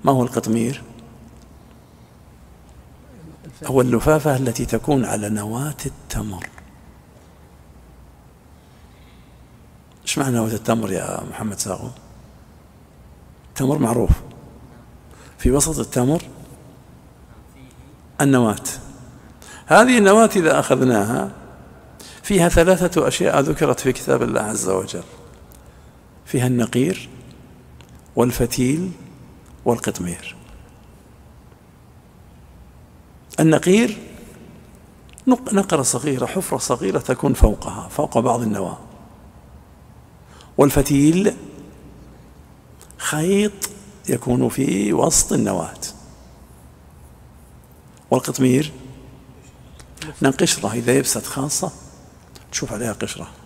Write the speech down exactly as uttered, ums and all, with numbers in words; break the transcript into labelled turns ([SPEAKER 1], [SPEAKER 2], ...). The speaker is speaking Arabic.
[SPEAKER 1] ما هو القطمير؟ هو اللفافة التي تكون على نواة التمر. ايش معنى نواة التمر يا محمد ساغو؟ التمر معروف، في وسط التمر النواة. هذه النواة إذا أخذناها فيها ثلاثة أشياء ذكرت في كتاب الله عز وجل، فيها النقير والفتيل والقطمير. النقير نقرة صغيرة، حفرة صغيرة تكون فوقها، فوق بعض النواة. والفتيل خيط يكون في وسط النواة. والقطمير قشرة إذا يبست خاصة تشوف عليها قشرة.